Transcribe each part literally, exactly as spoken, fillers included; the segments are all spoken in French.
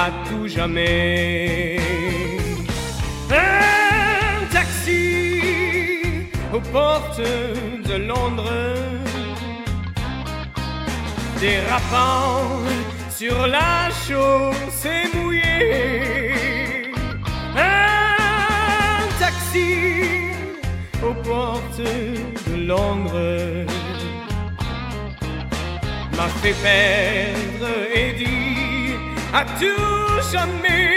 à tout jamais. Un taxi aux portes de Londres, dérapant sur la chaussée mouillée. Un taxi aux portes de Londres m'a fait perdre et dit à tout jamais.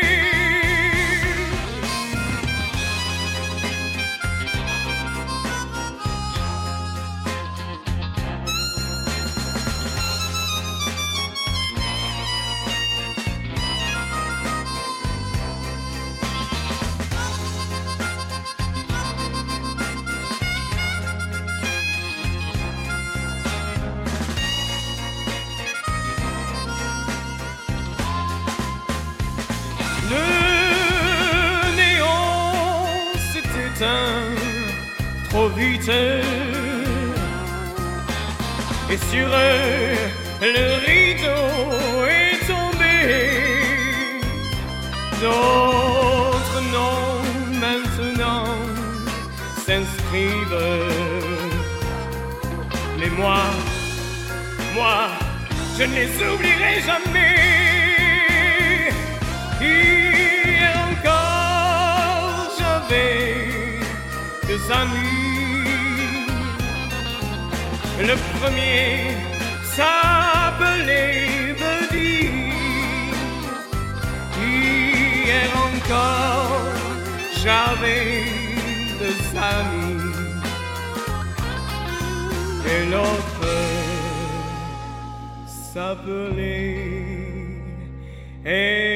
Le néon s'est éteint trop vite et sur eux le rideau est tombé. D'autres noms maintenant s'inscrivent, mais moi, moi, je ne les oublierai jamais. Hier encore j'avais deux amis. Le premier s'appelait Buddy. Hier encore j'avais deux amis. Et l'autre s'appelait